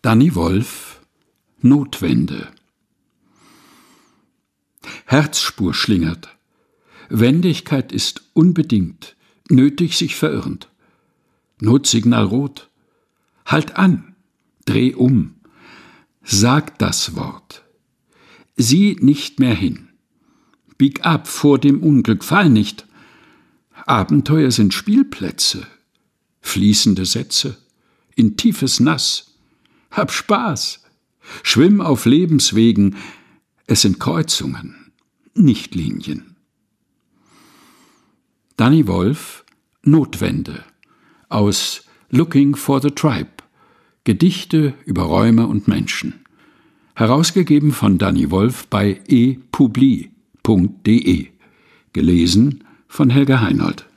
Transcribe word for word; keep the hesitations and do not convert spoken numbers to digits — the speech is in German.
Danny Wolf, Notwende. Herzspur schlingert. Wendigkeit ist unbedingt, nötig sich verirrend. Notsignal rot. Halt an, dreh um. Sag das Wort. Sieh nicht mehr hin. Bieg ab vor dem Unglück, fall nicht. Abenteuer sind Spielplätze, fließende Sätze, in tiefes Nass. Hab Spaß, schwimm auf Lebenswegen, es sind Kreuzungen, nicht Linien. Danny Wolf, Notwende, aus Looking for the Tribe, Gedichte über Räume und Menschen. Herausgegeben von Danny Wolf bei e publi punkt de. Gelesen von Helga Heinold.